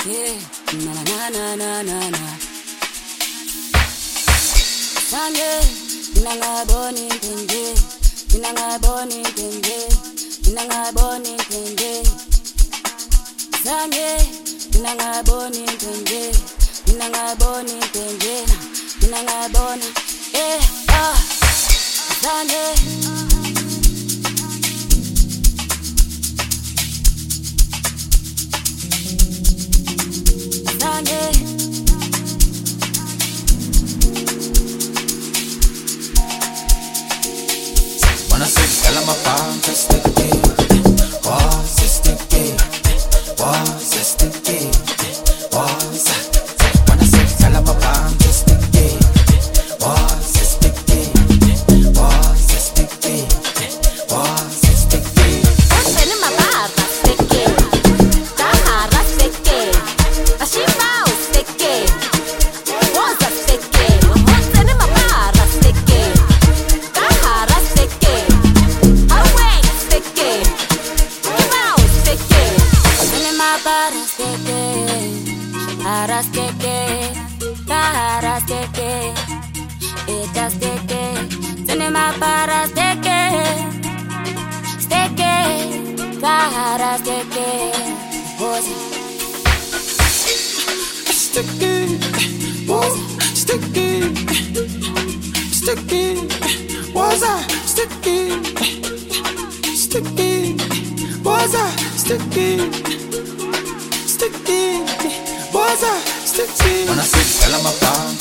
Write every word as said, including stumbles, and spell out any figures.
Yeah, na na na na na na. Sange, ninangaboni tenge, ninangaboni tenge, ninangaboni tenge. Sange, ninangaboni tenge, ninangaboni tenge, ninangaboni. Eh, ah, sange. When I say tell them about just the game, what's this the game? What's this the game? What's that? When I say tell them about just the game, what's this the game? What's this the game? What's this the game? What's in my bar? The game, Tahara the game, Ashima the game. What's that the game? What's in my bar? The game, Tahara the game. Away the game, Ashima the game. Cinema parasteke, arasteke, taharasteke, etasteke. Cinema parasteke, steke, taharasteke. Boza, Sticky, whoa, sticky, sticky, what's that? Sticky, sticky, what's that? Sticky, sticky, what's that? Sticky. When I say tell them about